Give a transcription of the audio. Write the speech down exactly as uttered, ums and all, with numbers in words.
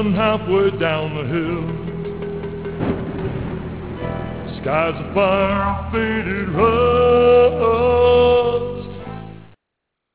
running halfway down the hill. Skies of fire, faded road.